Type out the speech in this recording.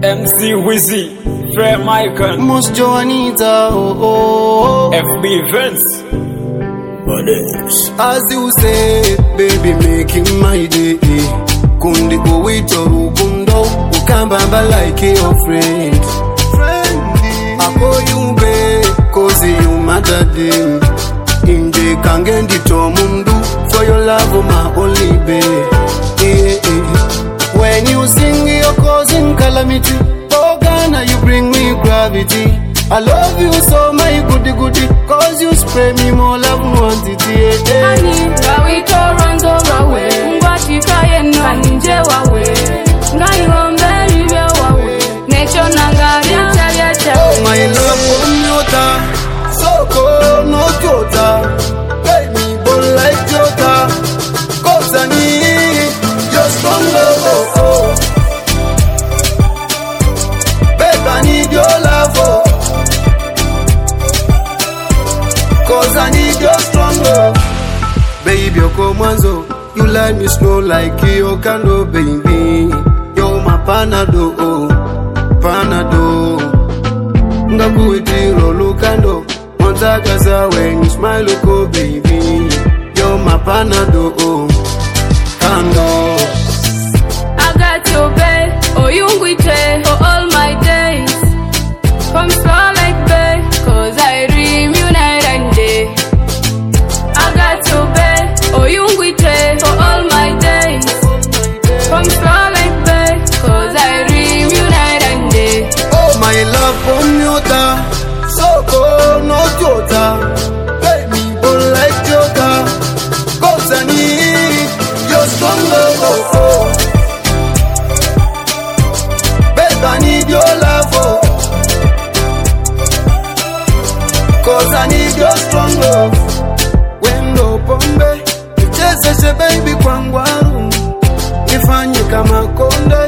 MC Wizzy, Fair Michael, Most Joanita, FB Vince. As you say, baby, making my day. Kundi go with your rukundo, ukambamba like your friend. I call you babe, cause you matter them. Inje kangendi tomundu, for your love my only babe. When you sing, you're causing calamity. Oh Ghana, you bring me gravity. I love you so, my goody, cause you spray me more love quantity. Honey, Gawito runs over way. Ngwati kaye nje wawe. Ngai ngombe liwe wawe. Nature nangari chaya chawe. Oh my love, Nyota. Soko no Jota. Baby, born like Jota. Cause I need your strong love. Babe, I need your love. Cause I need your strong love. Baby, you come mwanzo. You let me slow like you candle, baby. You're my panado, panado. Ngakuitiro lukando. Montagaza when you smile, look, baby. You're my panado, candle. I got your babe, oh you ngwite for all my days. Come slow like babe, cause I dream you night and day. I got your babe, oh you ngwite for all my days. Come slow like babe, cause I dream you night and day. Oh my love, Nyota. Soko no Jota. Baby, born like Jota. Cause I need your strong love. Babe, I need your love. Cause I need your strong love. Wendo pombe, nichezeshe baby kwa ngwaru. Nifanye kama konde.